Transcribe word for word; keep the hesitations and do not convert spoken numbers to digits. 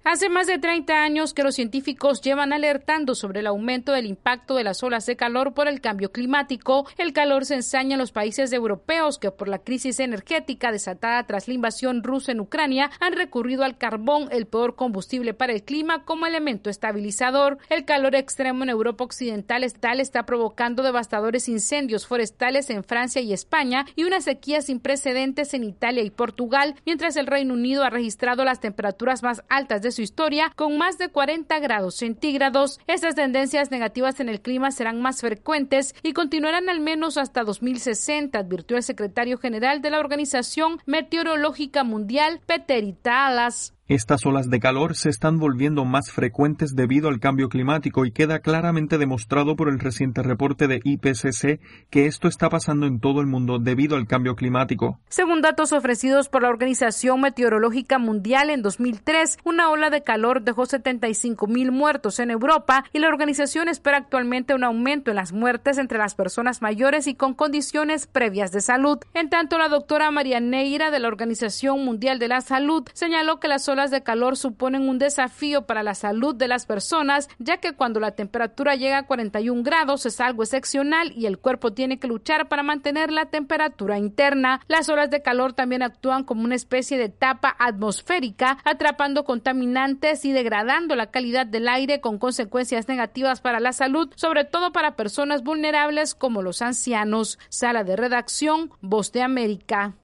Hace más de treinta años que los científicos llevan alertando sobre el aumento del impacto de las olas de calor por el cambio climático. El calor se ensaña en los países europeos que por la crisis energética desatada tras la invasión rusa en Ucrania han recurrido al carbón, el peor combustible para el clima, como elemento estabilizador. El calor extremo en Europa occidental está provocando devastadores incendios forestales en Francia y España y una sequía sin precedentes en Italia y Portugal, mientras el Reino Unido ha registrado las temperaturas más altas de su historia, con más de cuarenta grados centígrados. Estas tendencias negativas en el clima serán más frecuentes y continuarán al menos hasta dos mil sesenta, advirtió el secretario general de la Organización Meteorológica Mundial, Petteri Taalas. Estas olas de calor se están volviendo más frecuentes debido al cambio climático y queda claramente demostrado por el reciente reporte de I P C C que esto está pasando en todo el mundo debido al cambio climático. Según datos ofrecidos por la Organización Meteorológica Mundial, en dos mil tres, una ola de calor dejó setenta y cinco mil muertos en Europa y la organización espera actualmente un aumento en las muertes entre las personas mayores y con condiciones previas de salud. En tanto, la doctora María Neira de la Organización Mundial de la Salud señaló que las olas de calor suponen un desafío para la salud de las personas, ya que cuando la temperatura llega a cuarenta y un grados es algo excepcional y el cuerpo tiene que luchar para mantener la temperatura interna. Las olas de calor también actúan como una especie de tapa atmosférica, atrapando contaminantes y degradando la calidad del aire, con consecuencias negativas para la salud, sobre todo para personas vulnerables como los ancianos. Sala de redacción, Voz de América.